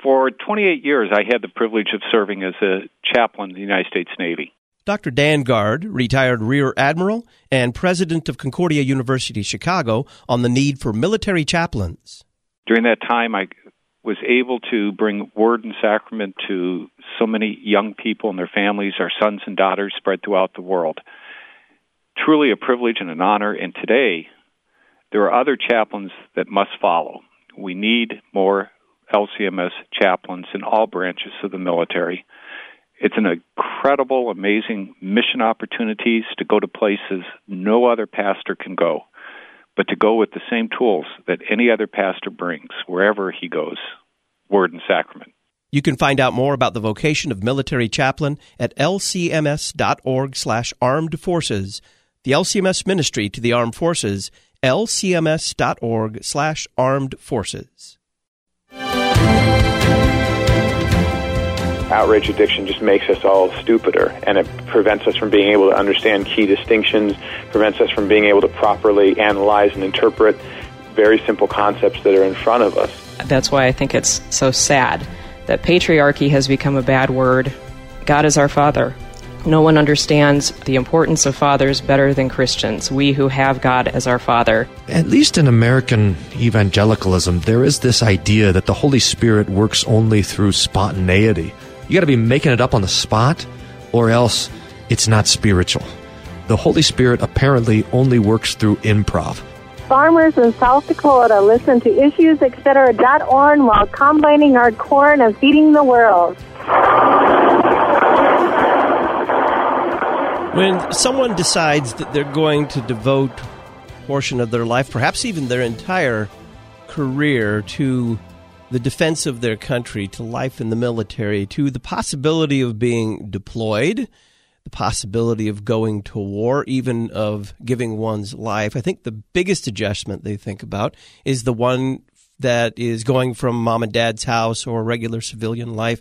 For 28 years, I had the privilege of serving as a chaplain in the United States Navy. Dr. Dan Guard, retired Rear Admiral and president of Concordia University, Chicago, on the need for military chaplains. During that time, I was able to bring word and sacrament to so many young people and their families, our sons and daughters spread throughout the world. Truly a privilege and an honor, and today there are other chaplains that must follow. We need more LCMS chaplains in all branches of the military. It's an incredible, amazing mission opportunities to go to places no other pastor can go, but to go with the same tools that any other pastor brings wherever he goes, word and sacrament. You can find out more about the vocation of military chaplain at lcms.org/armed forces. The LCMS ministry to the armed forces, lcms.org/armed forces. Outrage addiction just makes us all stupider, and it prevents us from being able to understand key distinctions, prevents us from being able to properly analyze and interpret very simple concepts that are in front of us. That's why I think it's so sad that patriarchy has become a bad word. God is our Father. No one understands the importance of fathers better than Christians, we who have God as our Father. At least in American evangelicalism, there is this idea that the Holy Spirit works only through spontaneity. You got to be making it up on the spot, or else it's not spiritual. The Holy Spirit apparently only works through improv. Farmers in South Dakota listen to issuesetc.org while combining our corn and feeding the world. When someone decides that they're going to devote a portion of their life, perhaps even their entire career, to the defense of their country, to life in the military, to the possibility of being deployed, the possibility of going to war, even of giving one's life, I think the biggest adjustment they think about is the one that is going from mom and dad's house or regular civilian life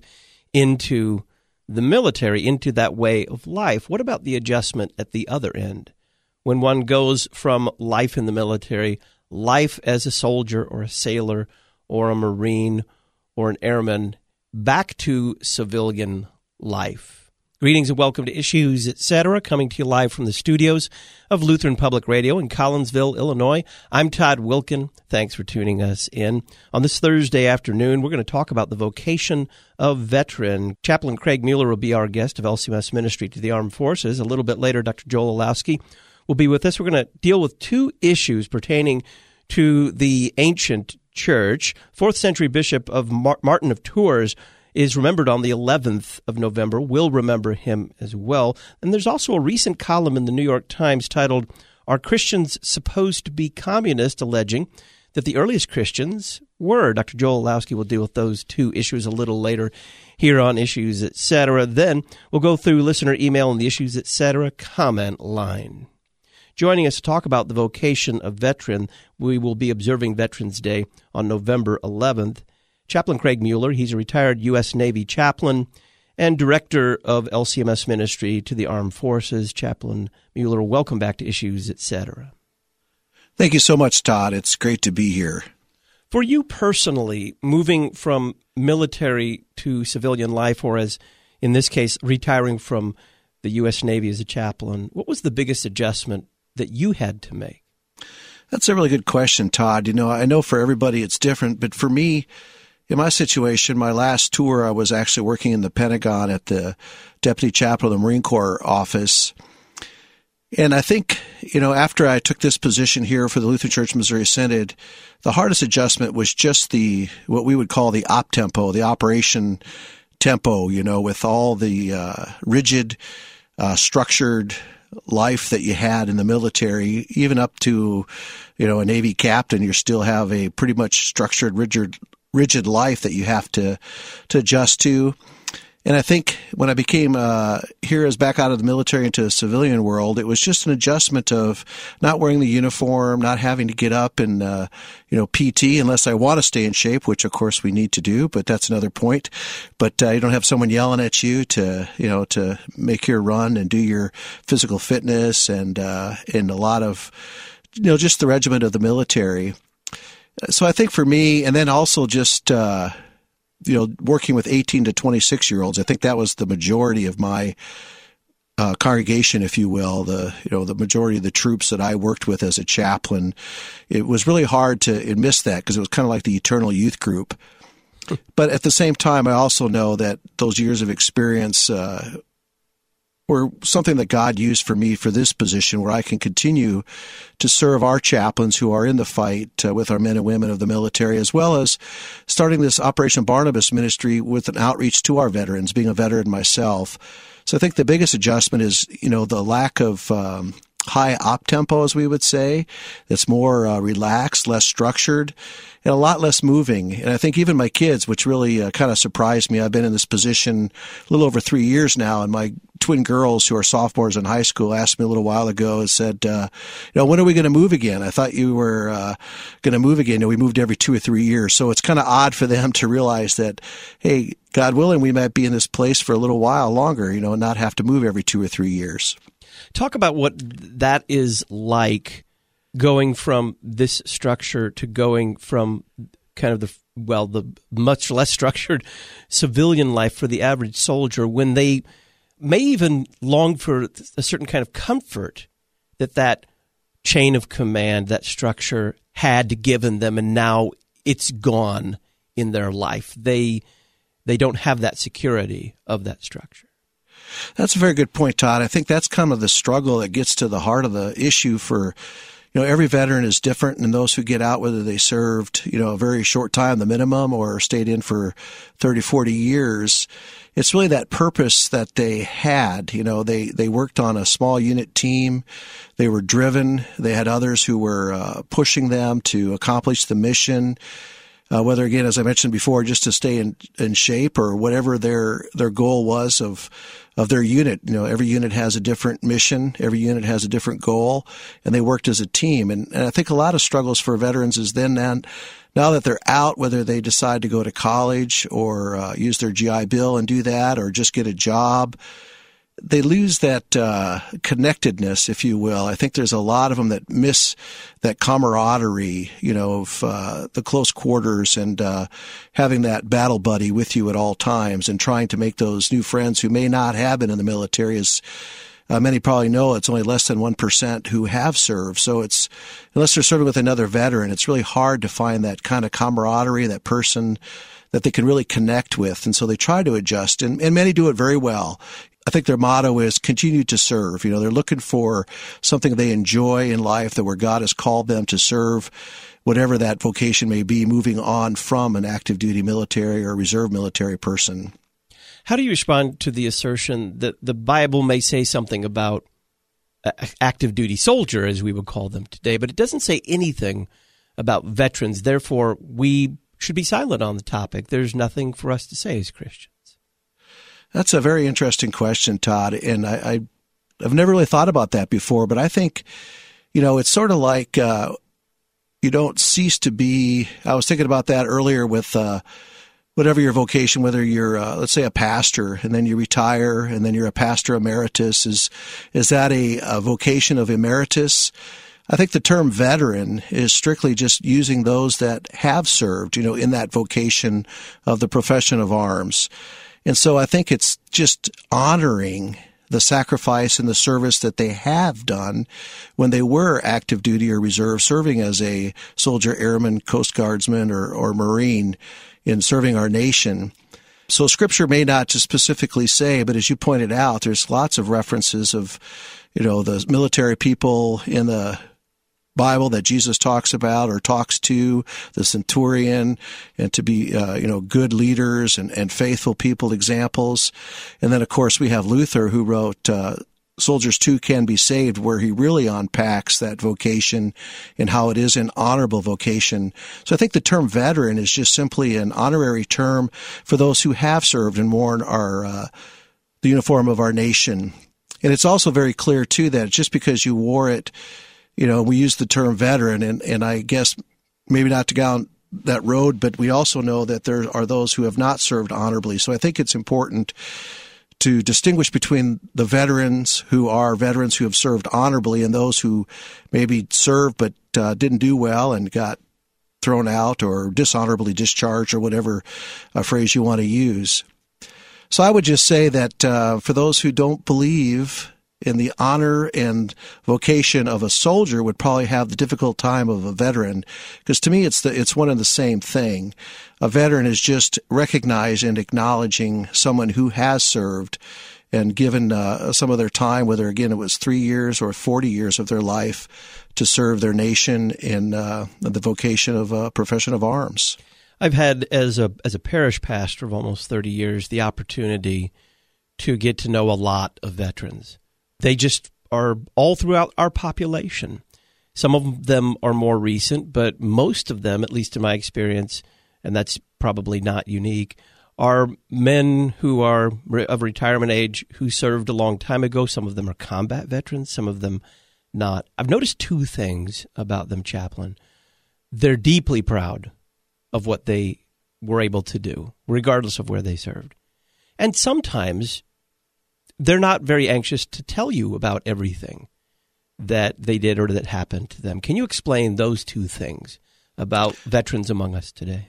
into the military, into that way of life. What about the adjustment at the other end? When one goes from life in the military, life as a soldier or a sailor or a Marine or an airman, back to civilian life. Greetings and welcome to Issues, Etc., coming to you live from the studios of Lutheran Public Radio in Collinsville, Illinois. I'm Todd Wilkin. Thanks for tuning us in. On this Thursday afternoon, we're going to talk about the vocation of veteran. Chaplain Craig Mueller will be our guest of LCMS Ministry to the Armed Forces. A little bit later, Dr. Joel Olowski will be with us. We're going to deal with two issues pertaining to the ancient church. 4th century Bishop of Martin of Tours is remembered on the 11th of November. We'll remember him as well. And there's also a recent column in the New York Times titled, "Are Christians Supposed to be Communist?" alleging that the earliest Christians were. Dr. Joel Olowski will deal with those two issues a little later here on Issues, Etc. Then we'll go through listener email and the Issues, Etc. comment line. Joining us to talk about the vocation of veteran, we will be observing Veterans Day on November 11th. Chaplain Craig Mueller, he's a retired U.S. Navy chaplain and director of LCMS Ministry to the Armed Forces. Chaplain Mueller, welcome back to Issues, Etc. Thank you so much, Todd. It's great to be here. For you personally, moving from military to civilian life, or as in this case, retiring from the U.S. Navy as a chaplain, what was the biggest adjustment that you had to make? That's a really good question, Todd. You know, I know for everybody it's different, but for me, in my situation, my last tour, I was actually working in the Pentagon at the Deputy Chaplain of the Marine Corps office. And I think, you know, after I took this position here for the Lutheran Church Missouri Synod, the hardest adjustment was just what we would call the op tempo, the operation tempo, you know, with all the rigid, structured life that you had in the military, even up to, you know, a Navy captain, you still have a pretty much structured, rigid life that you have to adjust to. And I think when I became here as back out of the military into the civilian world, it was just an adjustment of not wearing the uniform, not having to get up and PT unless I want to stay in shape, which of course we need to do, but that's another point. But you don't have someone yelling at you to make your run and do your physical fitness and a lot of just the regiment of the military. So I think for me, and then also just working with 18 to 26-year-olds. I think that was the majority of my congregation, if you will, the majority of the troops that I worked with as a chaplain. It was really hard to miss that because it was kind of like the eternal youth group. But at the same time, I also know that those years of experience were something that God used for me for this position, where I can continue to serve our chaplains who are in the fight with our men and women of the military, as well as starting this Operation Barnabas ministry with an outreach to our veterans, being a veteran myself. So I think the biggest adjustment is, the lack of high op tempo, as we would say. It's more relaxed, less structured, and a lot less moving. And I think even my kids, which really kind of surprised me, I've been in this position a little over 3 years now, and my twin girls who are sophomores in high school asked me a little while ago and said, when are we going to move again? I thought you were going to move again. We moved every 2 or 3 years. So it's kind of odd for them to realize that, hey, God willing, we might be in this place for a little while longer, and not have to move every 2 or 3 years. Talk about what that is like, going from this structure to going from kind of the much less structured civilian life for the average soldier, when they may even long for a certain kind of comfort that chain of command, that structure had given them, and now it's gone in their life. They don't have that security of that structure. That's a very good point, Todd. I think that's kind of the struggle that gets to the heart of the issue for, every veteran is different, and those who get out, whether they served, a very short time, the minimum, or stayed in for 30, 40 years, it's really that purpose that they had. They worked on a small unit team. They were driven. They had others who were pushing them to accomplish the mission. Whether, again, as I mentioned before, just to stay in shape, or whatever their goal was of their unit. Every unit has a different mission. Every unit has a different goal, and they worked as a team. And I think a lot of struggles for veterans is then now that they're out, whether they decide to go to college or use their GI Bill and do that, or just get a job, they lose that connectedness, if you will. I think there's a lot of them that miss that camaraderie, of the close quarters and having that battle buddy with you at all times, and trying to make those new friends who may not have been in the military. As many probably know, it's only less than 1% who have served. So it's, unless they're serving with another veteran, it's really hard to find that kind of camaraderie, that person that they can really connect with. And so they try to adjust, and many do it very well. I think their motto is continue to serve. They're looking for something they enjoy in life, that where God has called them to serve, whatever that vocation may be, moving on from an active duty military or reserve military person. How do you respond to the assertion that the Bible may say something about active duty soldier, as we would call them today, but it doesn't say anything about veterans? Therefore, we should be silent on the topic. There's nothing for us to say as Christians. That's a very interesting question, Todd, and I've never really thought about that before, but I think, it's sort of like you don't cease to be. I was thinking about that earlier with whatever your vocation, whether you're, let's say, a pastor, and then you retire, and then you're a pastor emeritus. Is that a vocation of emeritus? I think the term veteran is strictly just using those that have served, in that vocation of the profession of arms. And so I think it's just honoring the sacrifice and the service that they have done when they were active duty or reserve, serving as a soldier, airman, Coast Guardsman, or Marine in serving our nation. So Scripture may not just specifically say, but as you pointed out, there's lots of references of, the military people in the Bible that Jesus talks about or talks to, the centurion, and to be, good leaders and faithful people, examples. And then, of course, we have Luther, who wrote Soldiers Too Can Be Saved, where he really unpacks that vocation and how it is an honorable vocation. So I think the term veteran is just simply an honorary term for those who have served and worn the uniform of our nation. And it's also very clear, too, that just because you wore it, we use the term veteran, and I guess maybe not to go down that road, but we also know that there are those who have not served honorably. So I think it's important to distinguish between the veterans who are veterans who have served honorably and those who maybe served but didn't do well and got thrown out or dishonorably discharged or whatever phrase you want to use. So I would just say that for those who don't believe in the honor and vocation of a soldier would probably have the difficult time of a veteran, because to me it's one and the same thing. A veteran is just recognizing and acknowledging someone who has served and given some of their time, whether, again, it was 3 years or 40 years of their life, to serve their nation in the vocation of a profession of arms. I've had, as a parish pastor of almost 30 years, the opportunity to get to know a lot of veterans. They just are all throughout our population. Some of them are more recent, but most of them, at least in my experience, and that's probably not unique, are men who are of retirement age who served a long time ago. Some of them are combat veterans, some of them not. I've noticed two things about them, Chaplain. They're deeply proud of what they were able to do, regardless of where they served. And sometimes they're not very anxious to tell you about everything that they did or that happened to them. Can you explain those two things about veterans among us today?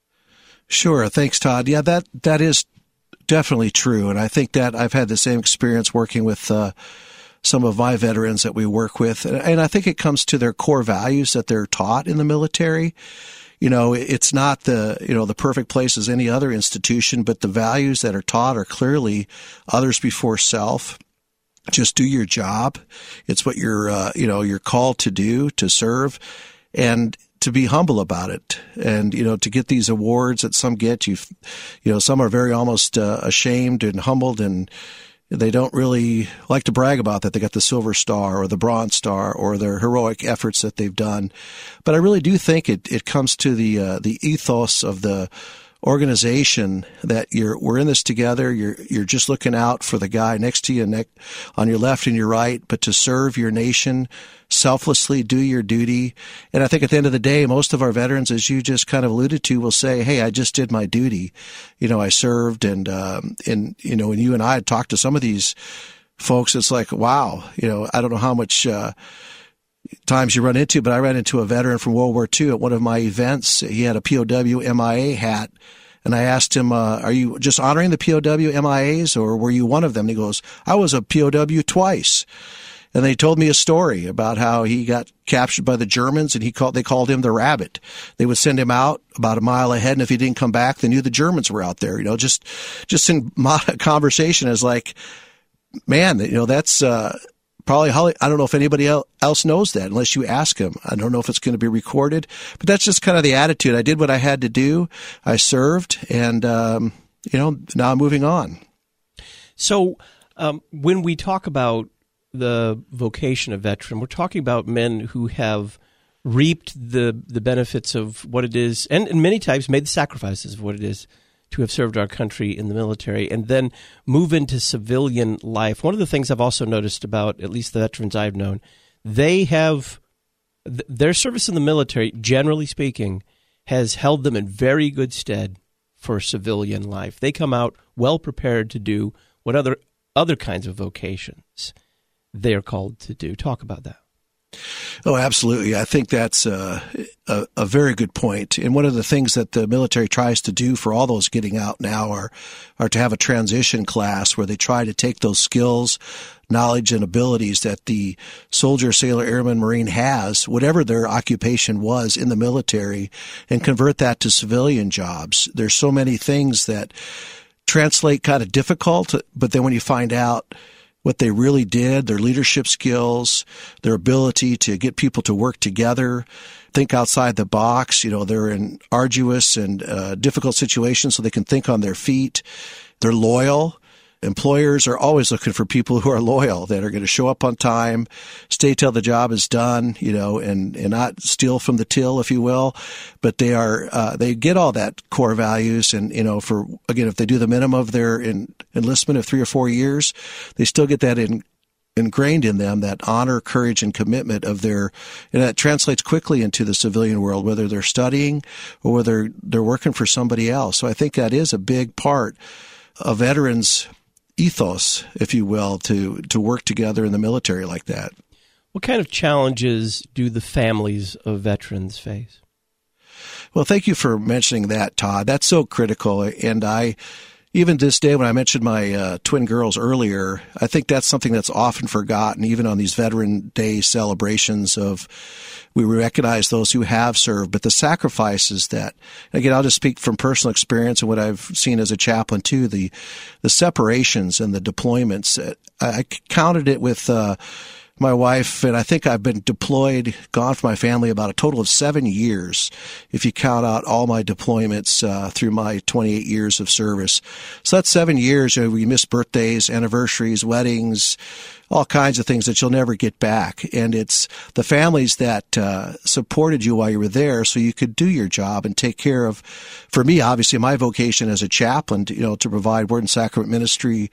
Sure. Thanks, Todd. Yeah, that is definitely true. And I think that I've had the same experience working with some of my veterans that we work with. And I think it comes to their core values that they're taught in the military. You know, it's not the perfect place as any other institution, but the values that are taught are clearly others before self. Just do your job. It's what you're called to do, to serve, and to be humble about it. And, to get these awards that some get, some are very almost ashamed and humbled, and they don't really like to brag about that they got the Silver Star or the Bronze Star or their heroic efforts that they've done. But I really do think it comes to the ethos of the organization that we're in this together. You're just looking out for the guy next to you, on your left and your right, but to serve your nation selflessly, do your duty. And I think at the end of the day, most of our veterans, as you just kind of alluded to, will say, "Hey, I just did my duty. I served." And when you and I had talked to some of these folks, it's like, wow, I don't know how much times you run into, but I ran into a veteran from World War II at one of my events. He had a POW MIA hat. And I asked him, are you just honoring the POW MIAs, or were you one of them? And he goes, I was a POW twice. And they told me a story about how he got captured by the Germans, and they called him the Rabbit. They would send him out about a mile ahead, and if he didn't come back, they knew the Germans were out there. Just in conversation, as like, man, that's probably how, I don't know if anybody else knows that unless you ask him. I don't know if it's going to be recorded, but that's just kind of the attitude. I did what I had to do. I served, and now I'm moving on. So when we talk about the vocation of veteran, we're talking about men who have reaped the benefits of what it is, and many times made the sacrifices of what it is to have served our country in the military, and then move into civilian life. One of the things I've also noticed about at least the veterans I've known, they have their service in the military, generally speaking, has held them in very good stead for civilian life. They come out well prepared to do what other kinds of vocations they're called to do. Talk about that. Oh, absolutely. I think that's a very good point. And one of the things that the military tries to do for all those getting out now are to have a transition class where they try to take those skills, knowledge, and abilities that the soldier, sailor, airman, Marine has, whatever their occupation was in the military, and convert that to civilian jobs. There's so many things that translate kind of difficult, but then when you find out what they really did, their leadership skills, their ability to get people to work together, think outside the box. They're in arduous and difficult situations, so they can think on their feet. They're loyal. Employers are always looking for people who are loyal, that are going to show up on time, stay till the job is done, and not steal from the till, if you will. But they get all that core values. And, if they do the minimum of their enlistment of 3 or 4 years, they still get that ingrained in them, that honor, courage, and commitment of and that translates quickly into the civilian world, whether they're studying or whether they're working for somebody else. So I think that is a big part of veterans' ethos, if you will, to work together in the military like that. What kind of challenges do the families of veterans face? Well, thank you for mentioning that, Todd. That's so critical. And even this day, when I mentioned my twin girls earlier, I think that's something that's often forgotten, even on these Veteran Day celebrations we recognize those who have served, but the sacrifices that, again, I'll just speak from personal experience and what I've seen as a chaplain too, the separations and the deployments. I counted it with my wife, and I think I've been gone from my family about a total of 7 years, if you count out all my deployments through my 28 years of service. So that's 7 years. We miss birthdays, anniversaries, weddings, all kinds of things that you'll never get back. And it's the families that supported you while you were there so you could do your job and take care of, for me, obviously, my vocation as a chaplain, to provide word and sacrament ministry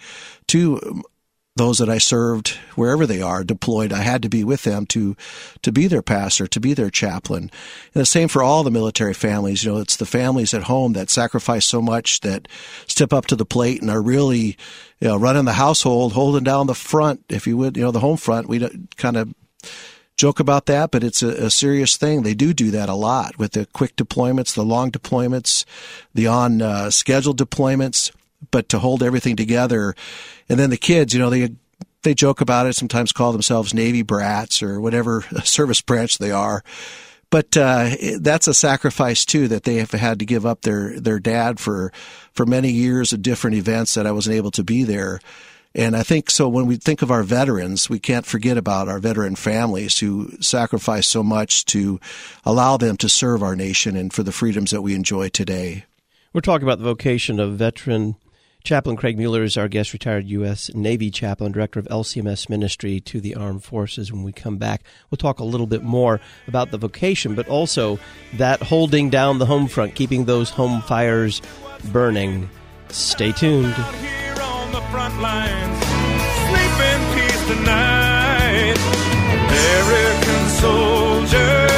to those that I served wherever they are deployed. I had to be with them to be their pastor, to be their chaplain. And the same for all the military families. It's the families at home that sacrifice so much, that step up to the plate and are really, running the household, holding down the front, if you would, the home front. We kind of joke about that, but it's a serious thing. They do that a lot with the quick deployments, the long deployments, the on scheduled deployments, but to hold everything together. And then the kids, they joke about it, sometimes call themselves Navy brats or whatever service branch they are. But that's a sacrifice too, that they have had to give up their dad for many years of different events that I wasn't able to be there. And I think so when we think of our veterans, we can't forget about our veteran families who sacrifice so much to allow them to serve our nation and for the freedoms that we enjoy today. We're talking about the vocation of veteran. Chaplain Craig Mueller is our guest, retired U.S. Navy chaplain, director of LCMS ministry to the Armed Forces. When we come back, we'll talk a little bit more about the vocation, but also that holding down the home front, keeping those home fires burning. Stay tuned. Here on the front lines, sleep in peace tonight, American soldier.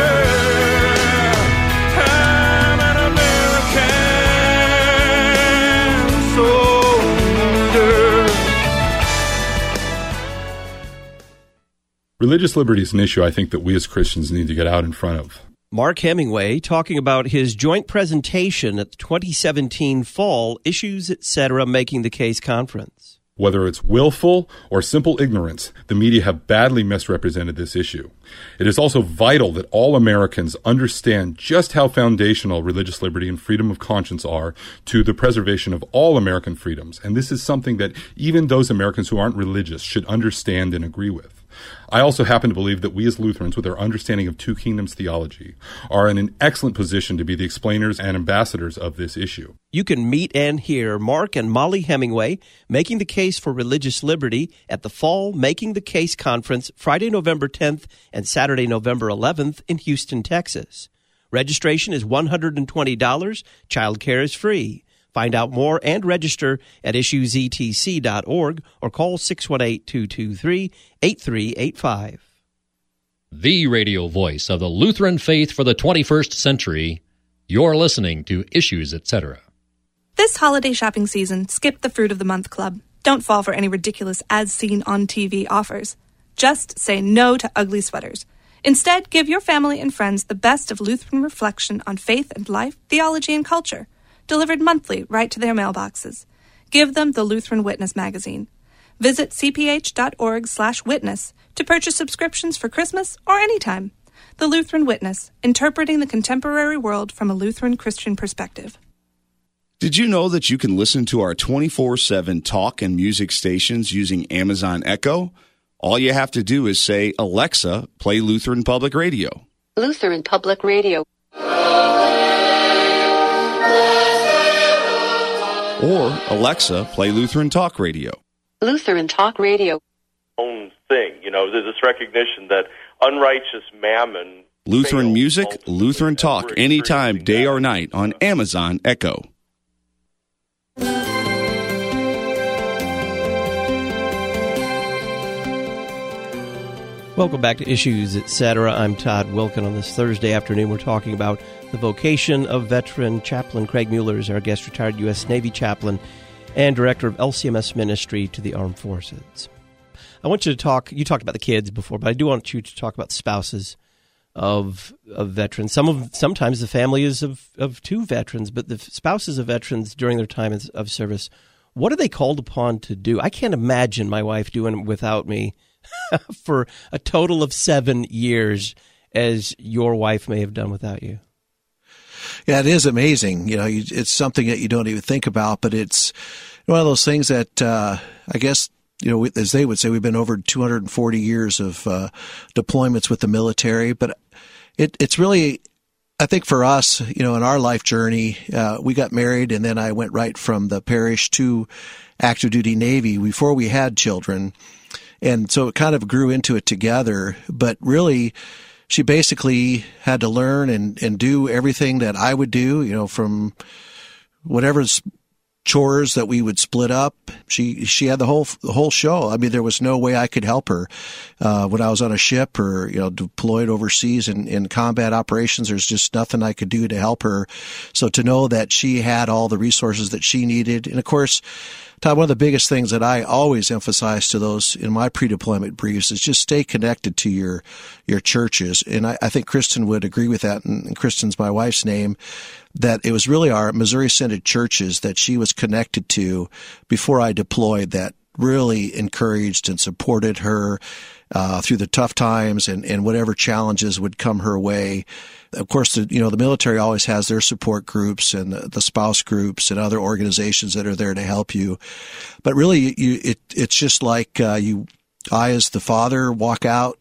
Religious liberty is an issue I think that we as Christians need to get out in front of. Mark Hemingway talking about his joint presentation at the 2017 Fall Issues, Etc. Making the Case Conference. Whether it's willful or simple ignorance, the media have badly misrepresented this issue. It is also vital that all Americans understand just how foundational religious liberty and freedom of conscience are to the preservation of all American freedoms. And this is something that even those Americans who aren't religious should understand and agree with. I also happen to believe that we as Lutherans, with our understanding of two kingdoms theology, are in an excellent position to be the explainers and ambassadors of this issue. You can meet and hear Mark and Molly Hemingway making the case for religious liberty at the Fall Making the Case Conference, Friday, November 10th and Saturday, November 11th in Houston, Texas. Registration is $120. Child care is free. Find out more and register at issuesetc.org or call 618-223-8385. The radio voice of the Lutheran faith for the 21st century. You're listening to Issues, Etc. This holiday shopping season, skip the Fruit of the Month Club. Don't fall for any ridiculous as-seen-on-TV offers. Just say no to ugly sweaters. Instead, give your family and friends the best of Lutheran reflection on faith and life, theology and culture. Delivered monthly right to their mailboxes. Give them the Lutheran Witness magazine. Visit cph.org/witness to purchase subscriptions for Christmas or anytime. The Lutheran Witness, interpreting the contemporary world from a Lutheran Christian perspective. Did you know that you can listen to our 24/7 talk and music stations using Amazon Echo? All you have to do is say, Alexa, play Lutheran Public Radio. Lutheran Public Radio. Or, Alexa, play Lutheran Talk Radio. Lutheran Talk Radio. Own thing, there's this recognition that unrighteous mammon. Lutheran music, Lutheran Talk, anytime, day or night, on Amazon Echo. Welcome back to Issues, Etc. I'm Todd Wilkin. On this Thursday afternoon, we're talking about the vocation of veteran chaplain Craig Mueller is our guest, retired U.S. Navy chaplain and director of LCMS ministry to the Armed Forces. I want you to talk, you talked about the kids before, but I do want you to talk about spouses of veterans. Sometimes the family is of two veterans, but the spouses of veterans during their time of service, what are they called upon to do? I can't imagine my wife doing it without me for a total of 7 years, as your wife may have done without you. Yeah, it is amazing. It's something that you don't even think about, but it's one of those things that I guess, as they would say, we've been over 240 years of deployments with the military. But it's really, I think for us, in our life journey, we got married, and then I went right from the parish to active duty Navy before we had children. And so it kind of grew into it together. But really, she basically had to learn and do everything that I would do, from whatever chores that we would split up. She had the whole show. I mean, there was no way I could help her when I was on a ship or deployed overseas in combat operations. There's just nothing I could do to help her. So to know that she had all the resources that she needed, and of course, Todd, one of the biggest things that I always emphasize to those in my pre-deployment briefs is just stay connected to your churches. And I think Kristen would agree with that, and Kristen's my wife's name, that it was really our Missouri Synod churches that she was connected to before I deployed that really encouraged and supported her through the tough times and whatever challenges would come her way. Of course, the military always has their support groups and the spouse groups and other organizations that are there to help you. But really, it's just like I, as the father, walk out,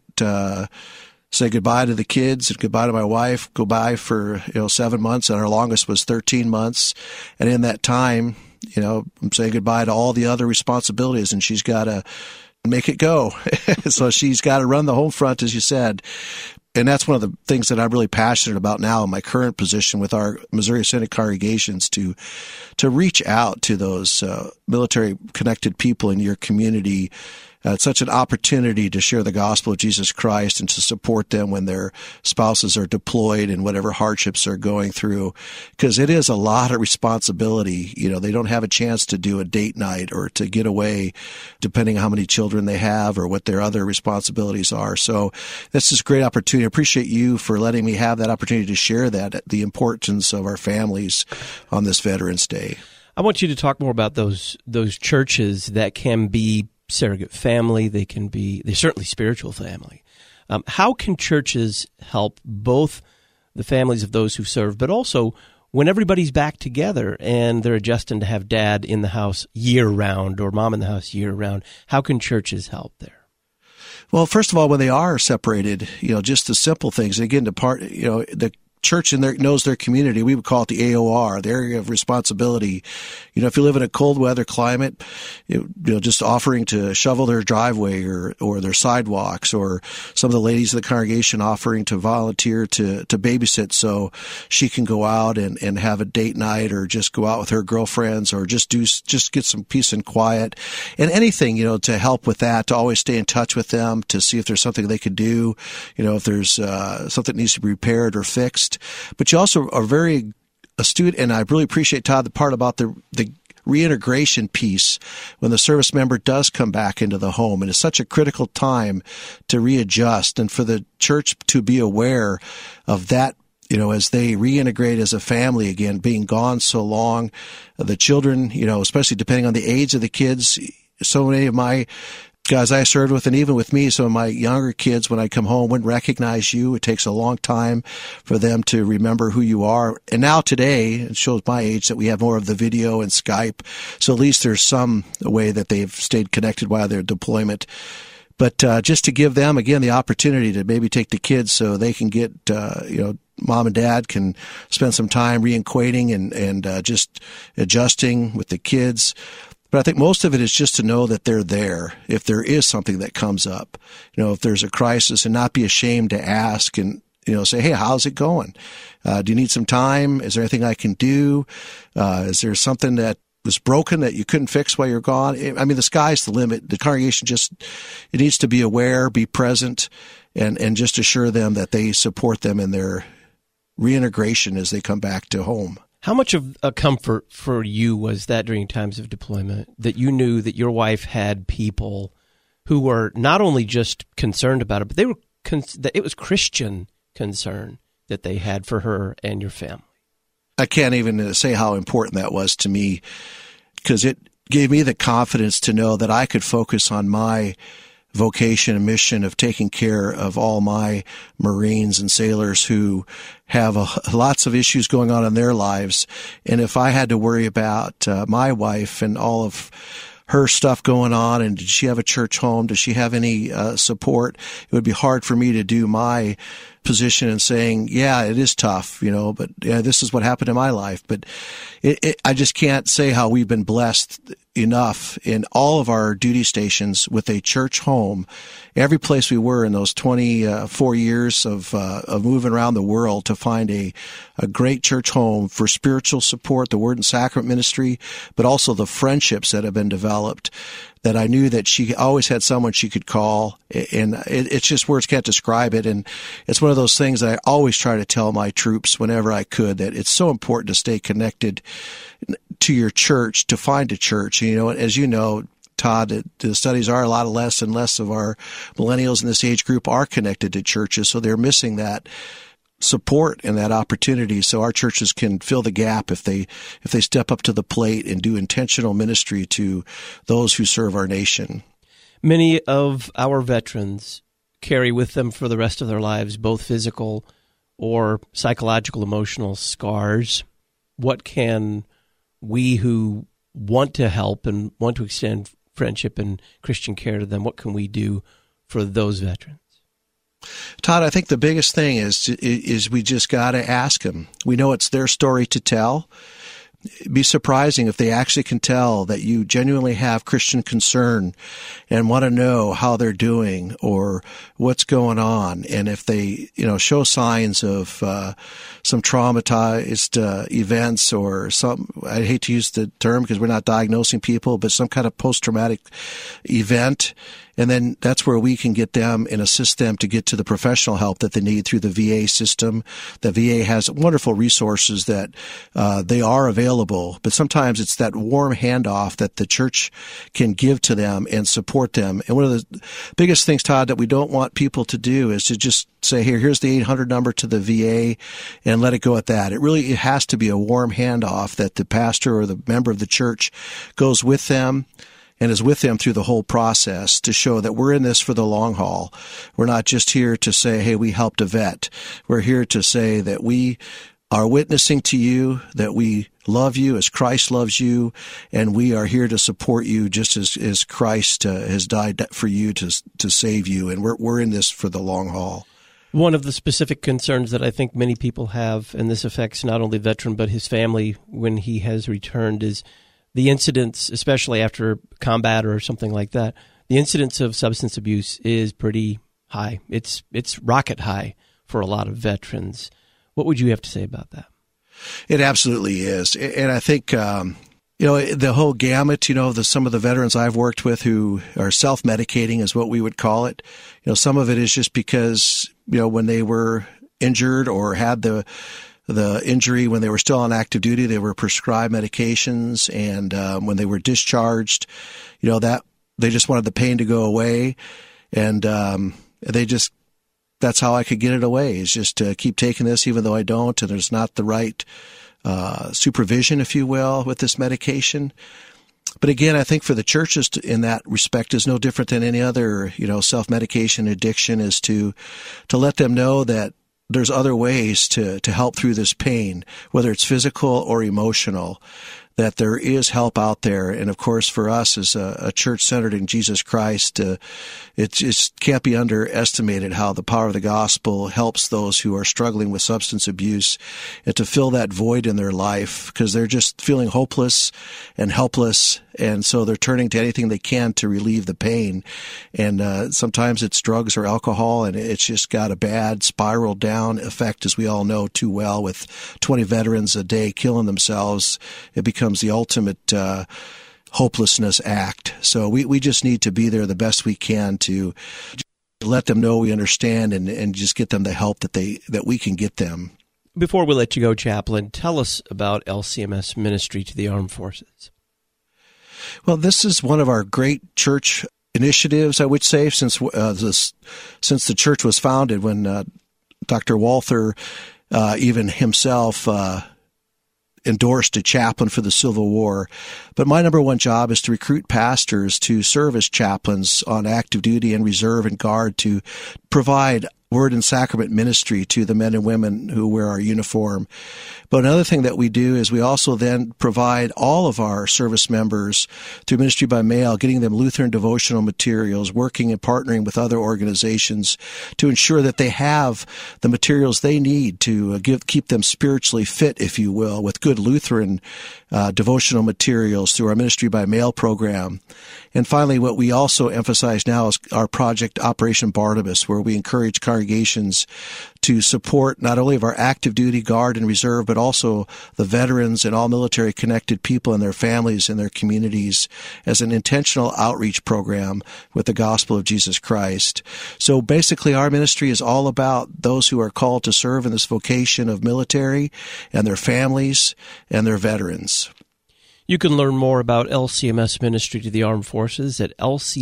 say goodbye to the kids and goodbye to my wife, go by for 7 months, and our longest was 13 months. And in that time, I'm saying goodbye to all the other responsibilities, and she's got to make it go. So she's got to run the home front, as you said. And that's one of the things that I'm really passionate about now in my current position with our Missouri Synod congregations, to reach out to those military-connected people in your community. It's such an opportunity to share the gospel of Jesus Christ and to support them when their spouses are deployed and whatever hardships they're going through, because it is a lot of responsibility. They don't have a chance to do a date night or to get away, depending on how many children they have or what their other responsibilities are. So this is a great opportunity. I appreciate you for letting me have that opportunity to share the importance of our families on this Veterans Day. I want you to talk more about those churches that can be surrogate family. They're certainly spiritual family. How can churches help both the families of those who serve, but also when everybody's back together and they're adjusting to have dad in the house year round or mom in the house year round? How can churches help there? Well, first of all, when they are separated, just the simple things. Again, the church knows their community. We would call it the AOR, the area of responsibility. If you live in a cold weather climate, just offering to shovel their driveway or their sidewalks, or some of the ladies of the congregation offering to volunteer to babysit so she can go out and have a date night, or just go out with her girlfriends, or just get some peace and quiet, and anything, to help with that, to always stay in touch with them, to see if there's something they could do, if there's something that needs to be repaired or fixed. But you also are very astute, and I really appreciate, Todd, the part about the reintegration piece when the service member does come back into the home. And it's such a critical time to readjust, and for the church to be aware of that, as they reintegrate as a family again, being gone so long. The children, especially depending on the age of the kids, so many of my guys I served with, and even with me, some of my younger kids, when I come home, wouldn't recognize you. It takes a long time for them to remember who you are. And now today, it shows my age that we have more of the video and Skype. So at least there's some way that they've stayed connected while their deployment. But just to give them, again, the opportunity to maybe take the kids so they can get, mom and dad can spend some time reacquainting and just adjusting with the kids. But I think most of it is just to know that they're there if there is something that comes up, if there's a crisis, and not be ashamed to ask and, say, hey, how's it going? Do you need some time? Is there anything I can do? Is there something that was broken that you couldn't fix while you're gone? I mean, the sky's the limit. The congregation it needs to be aware, be present, and just assure them that they support them in their reintegration as they come back to home. How much of a comfort for you was that during times of deployment, that you knew that your wife had people who were not only just concerned about it, but that it was Christian concern that they had for her and your family. I can't even say how important that was to me, because it gave me the confidence to know that I could focus on my vocation and mission of taking care of all my Marines and sailors who have lots of issues going on in their lives. And if I had to worry about my wife and all of her stuff going on, and did she have a church home? Does she have any support? It would be hard for me to do my position and saying, yeah, it is tough, but yeah, this is what happened in my life. But I just can't say how we've been blessed enough in all of our duty stations with a church home. Every place we were in those 24 years of moving around the world to find a great church home for spiritual support, the Word and Sacrament ministry, but also the friendships that have been developed, that I knew that she always had someone she could call. And it's just words can't describe it. And it's one of those things that I always try to tell my troops whenever I could, that it's so important to stay connected to your church, to find a church. As you know, Todd, the studies are a lot less and less of our millennials in this age group are connected to churches, so they're missing that support and that opportunity. So our churches can fill the gap if they step up to the plate and do intentional ministry to those who serve our nation. Many of our veterans carry with them for the rest of their lives both physical or psychological, emotional scars. What can we who want to help and want to extend friendship and Christian care to them, what can we do for those veterans? Todd, I think the biggest thing is we just got to ask them. We know it's their story to tell. It'd be surprising if they actually can tell that you genuinely have Christian concern and want to know how they're doing or what's going on. And if they, show signs of some traumatized events or some, I hate to use the term because we're not diagnosing people, but some kind of post-traumatic event. And then that's where we can get them and assist them to get to the professional help that they need through the VA system. The VA has wonderful resources that they are available, but sometimes it's that warm handoff that the church can give to them and support them. And one of the biggest things, Todd, that we don't want people to do is to just say, here's the 800 number to the VA and let it go at that. It has to be a warm handoff that the pastor or the member of the church goes with them and is with them through the whole process to show that we're in this for the long haul. We're not just here to say, hey, we helped a vet. We're here to say that we are witnessing to you, that we love you as Christ loves you, and we are here to support you just as Christ has died for you to save you. And we're in this for the long haul. One of the specific concerns that I think many people have, and this affects not only the veteran but his family when he has returned, is the incidence, especially after combat or something like that, the incidence of substance abuse is pretty high. It's rocket high for a lot of veterans. What would you have to say about that? It absolutely is. And I think, the whole gamut, some of the veterans I've worked with who are self-medicating is what we would call it. Some of it is just because, when they were injured or had the injury when they were still on active duty, they were prescribed medications, and when they were discharged, that they just wanted the pain to go away, and that's how I could get it away, is just to keep taking this even though I don't, and there's not the right supervision, if you will, with this medication. But again, I think for the churches in that respect is no different than any other, self-medication addiction, is to let them know that there's other ways to help through this pain, whether it's physical or emotional, that there is help out there. And of course, for us as a church centered in Jesus Christ, it just can't be underestimated how the power of the gospel helps those who are struggling with substance abuse and to fill that void in their life, because they're just feeling hopeless and helpless. And so they're turning to anything they can to relieve the pain. And sometimes it's drugs or alcohol, and it's just got a bad spiral down effect, as we all know too well, with 20 veterans a day killing themselves. It becomes the ultimate hopelessness act. So we just need to be there the best we can to let them know we understand and just get them the help that we can get them. Before we let you go, Chaplain, tell us about LCMS ministry to the armed forces. Well, this is one of our great church initiatives, I would say, since the church was founded when Dr. Walther even himself endorsed a chaplain for the Civil War. But my number one job is to recruit pastors to serve as chaplains on active duty and reserve and guard to provide word and sacrament ministry to the men and women who wear our uniform. But another thing that we do is we also then provide all of our service members through ministry by mail, getting them Lutheran devotional materials, working and partnering with other organizations to ensure that they have the materials they need to keep them spiritually fit, if you will, with good Lutheran devotional materials through our ministry by mail program. And finally, what we also emphasize now is our project Operation Barnabas, where we encourage congregations to support not only of our active duty guard and reserve, but also the veterans and all military connected people and their families and their communities as an intentional outreach program with the gospel of Jesus Christ. So basically our ministry is all about those who are called to serve in this vocation of military and their families and their veterans. You can learn more about LCMS ministry to the armed forces at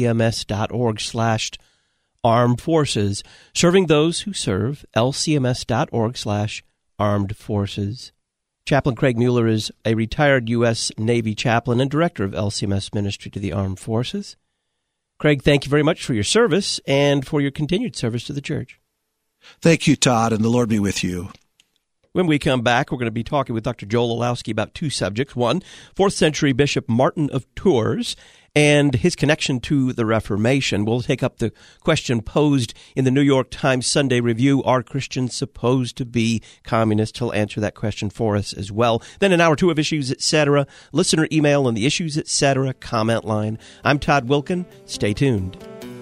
lcms.org/armed forces. Serving those who serve, lcms.org/armed forces. Chaplain Craig Mueller is a retired U.S. Navy chaplain and director of LCMS ministry to the armed forces. Craig, thank you very much for your service and for your continued service to the church. Thank you, Todd, and the Lord be with you. When we come back, we're going to be talking with Dr. Joel Olowski about two subjects. One, 4th century Bishop Martin of Tours and his connection to the Reformation. We'll take up the question posed in the New York Times Sunday Review, are Christians supposed to be communists? He'll answer that question for us as well. Then in hour 2 of Issues, Etc., listener email on the Issues, Etc. comment line. I'm Todd Wilkin. Stay tuned.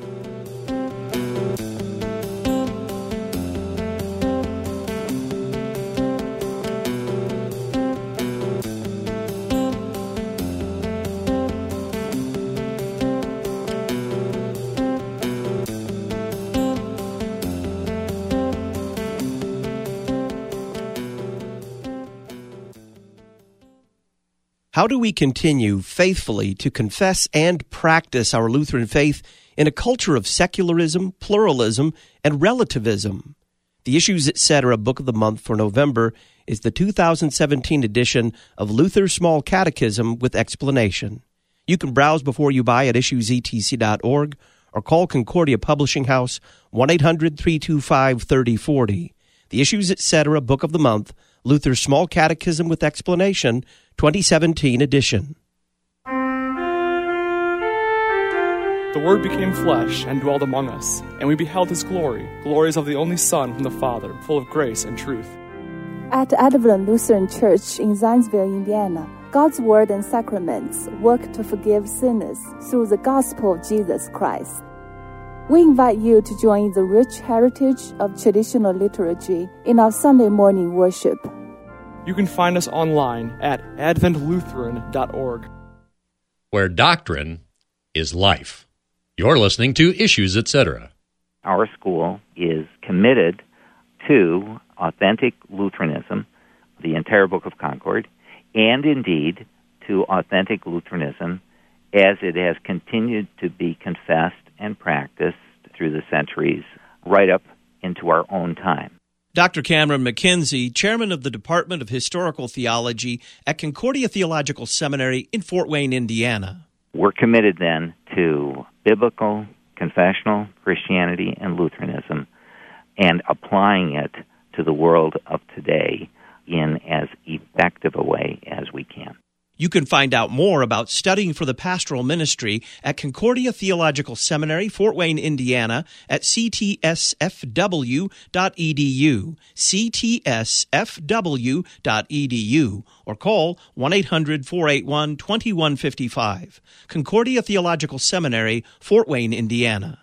How do we continue faithfully to confess and practice our Lutheran faith in a culture of secularism, pluralism, and relativism? The Issues, Etc. Book of the Month for November is the 2017 edition of Luther's Small Catechism with Explanation. You can browse before you buy at issuesetc.org or call Concordia Publishing House 1-800-325-3040. The Issues, Etc. Book of the Month, Luther's Small Catechism with Explanation, 2017 edition. The Word became flesh and dwelled among us, and we beheld His glory, glories of the only Son from the Father, full of grace and truth. At Advent Lutheran Church in Zionsville, Indiana, God's Word and Sacraments work to forgive sinners through the gospel of Jesus Christ. We invite you to join the rich heritage of traditional liturgy in our Sunday morning worship. You can find us online at adventlutheran.org. Where doctrine is life. You're listening to Issues, Etc. Our school is committed to authentic Lutheranism, the entire Book of Concord, and indeed to authentic Lutheranism as it has continued to be confessed and practiced through the centuries, right up into our own time. Dr. Cameron McKenzie, chairman of the Department of Historical Theology at Concordia Theological Seminary in Fort Wayne, Indiana. We're committed then to biblical, confessional Christianity and Lutheranism and applying it to the world of today in as effective a way as we can. You can find out more about studying for the pastoral ministry at Concordia Theological Seminary, Fort Wayne, Indiana, at ctsfw.edu, ctsfw.edu, or call 1-800-481-2155. Concordia Theological Seminary, Fort Wayne, Indiana.